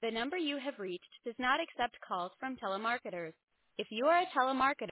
The number you have reached does not accept calls from telemarketers. If you are a telemarketer,